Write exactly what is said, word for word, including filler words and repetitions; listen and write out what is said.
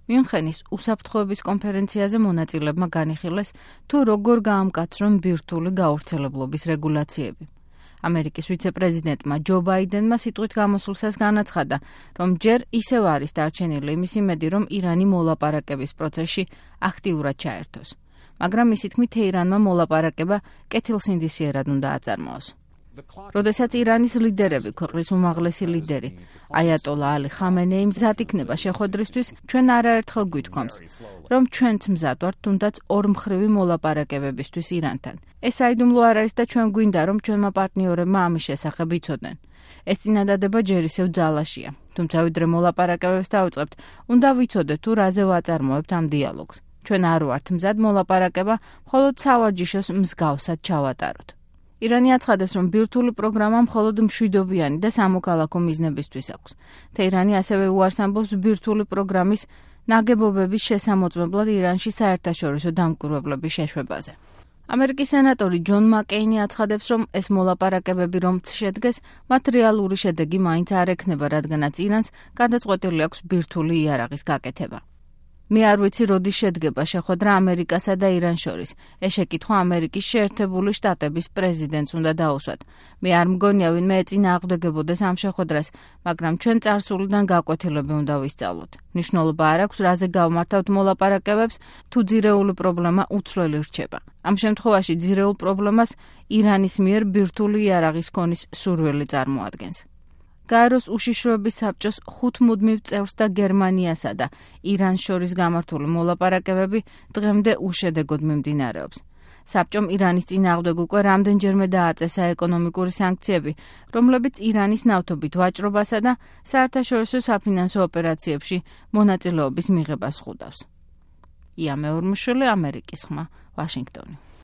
მიუნხენის უსაფრთხოების კონფერენციაზე მონაწილეებმა განიხილეს, თუ როგორ გაამკაცრონ ბირთვული გავრცელებლობის რეგულაციები. ამერიკის ვიცე-პრეზიდენტმა ჯო ბაიდენმა სიტყვით გამოსვლისას განაცხადა, რომ ჯერ ისევ არის დარჩენილი იმის იმედი, რომ ირანი მოლაპარაკების პროცესში აქტიურად ჩაერთოს. მაგრამ მისი თქმით, თეირანმა მოლაპარაკება კეთილსინდისიერად უნდა აწარმოოს. როდესაც ირანის ლიდერები, ქვეყნის უმაღლესი ლიდერი, აიატოლა ალი ხამენეი მზად იქნება შეხვედრისთვის, ჩვენ არაერთხელ გვითქვამს, რომ ჩვენც მზად ვართ თუნდაც ორმხრივი მოლაპარაკებებისთვის ირანთან. ეს საიდუმლო არ არის და ჩვენ გვინდა, რომ ჩვენმა პარტნიორებმა ამის შესახებ იცოდნენ. ეს წინადადება ჯერ ისევ ძალაშია, თუმცა ვიდრე მოლაპარაკებებს დავიწყებთ, უნდა ვიცოდეთ თუ რაზე ვაწარმოებთ ამ დიალოგს. ჩვენ არ ვართ მზად მოლაპარაკება, მხოლოდ სავარჯიშოს მსგავსად ჩავატაროთ. ირანი აცხადებს, რომ ბირთვული პროგრამა მხოლოდ მშვიდობიანი და სამოქალაქო მიზნებისთვის აქვს. თეირანი ასევე უარს ამბობს ბირთვული პროგრამის ნაგებობების შესამოწმებლად ირანში საერთაშორისო დამკვირვებლების შეშვებაზე. ამერიკის სენატორი ჯონ მაკეინი აცხადებს, რომ ეს მოლაპარაკებები რომც შედგეს, მათ რეალური შედეგი მაინც არ ექნება, რადგანაც ირანს გადაწყვეტილი აქვს ბირთვული იარაღის გაკეთება. მე არ ვიცი, როდის შედგება შეხვედრა ამერიკასა და ირანს შორის. ეს შეკითხვა ამერიკის შეერთებული შტატების პრეზიდენტს უნდა დაუსვათ. მე არ მგონია ვინმე ეწინააღმდეგებოდეს ამ შეხვედრას, მაგრამ ჩვენ წარსულიდან გაკვეთილები უნდა ვისწავლოთ. მნიშვნელობა არ აქვს, რაზე გავმართავთ მოლაპარაკებებს, თუ ძირეული პრობლემა უცვლელი რჩება. ამ შემთხვევაში ძირეულ პრობლემას ირანის მიერ ბირთვული იარაღის ქონის სურვილი წარმოადგენს. გაეროს უშიშროების საბჭოს ხუთ მუდმივ წევრს და გერმანიასა და ირანს შორის გამართული მოლაპარაკებები დღემდე უშედეგოდ მიმდინარეობს. საბჭომ ირანის წინააღმდეგ უკვე რამდენჯერმე დააწესა ეკონომიკური სანქციები, რომლებიც ირანის ნავთობით ვაჭრობასა და საერთაშორისო საფინანსო ოპერაციებში მონაწილეობის მიღებას ხვდავს. ია მეორმუშვილი, ამერიკის ხმა, ვაშინგტონი.